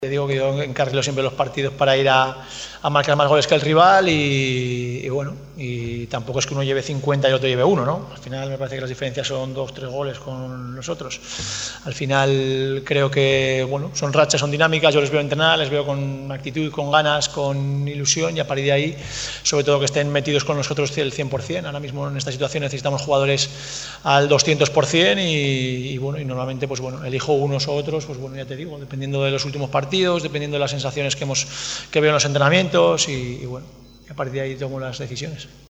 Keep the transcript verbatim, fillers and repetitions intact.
Te digo que yo encarrilo siempre los partidos para ir a, a marcar más goles que el rival y, y bueno, y tampoco es que uno lleve cincuenta y el otro lleve uno, ¿no? Al final me parece que las diferencias son dos, tres goles con los otros. Al final creo que, bueno, son rachas, son dinámicas, yo les veo entrenar, les veo con actitud, con ganas, con ilusión y a partir de ahí, sobre todo que estén metidos con nosotros el cien por cien. Ahora mismo en esta situación necesitamos jugadores al doscientos por cien y, y bueno, y normalmente pues bueno, elijo unos u otros, pues bueno, ya te digo, dependiendo de los últimos partidos, dependiendo de las sensaciones que, hemos, que veo en los entrenamientos y, y bueno, a partir de ahí tomo las decisiones.